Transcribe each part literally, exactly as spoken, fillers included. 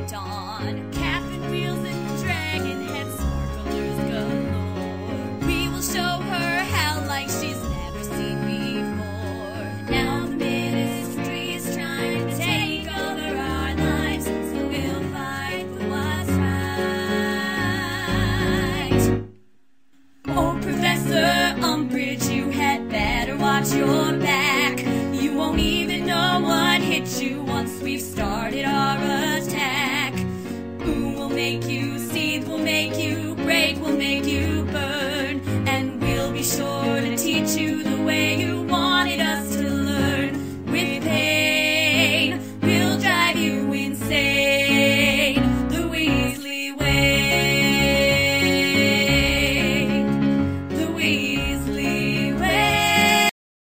dawn. Cap and wheels and dragon head sparklers galore. We will show her hell like she's never seen before. Now the ministry is trying to take over our lives, so we'll fight for what's right. Oh, Professor Umbridge, you had better watch your back. You won't even know what hit you once we've started our attack. Ooh, we'll make you seethe, we'll make you break, we'll make you burn, and we'll be sure to teach you the way you wanted us to learn. With pain, we'll drive you insane. The Weasley way. The Weasley way.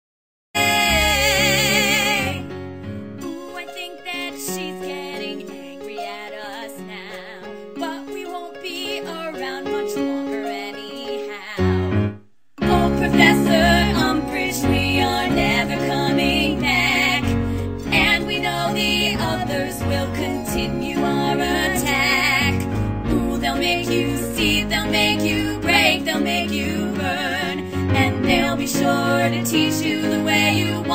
Ooh, I think that she's getting angry at us now, but we won't be around much longer anyhow. Oh, Professor Umbridge, we are never coming back, and we know the others will continue our attack. Ooh, they'll make you see, they'll make you break, they'll make you burn, and they'll be sure to teach you the way you want.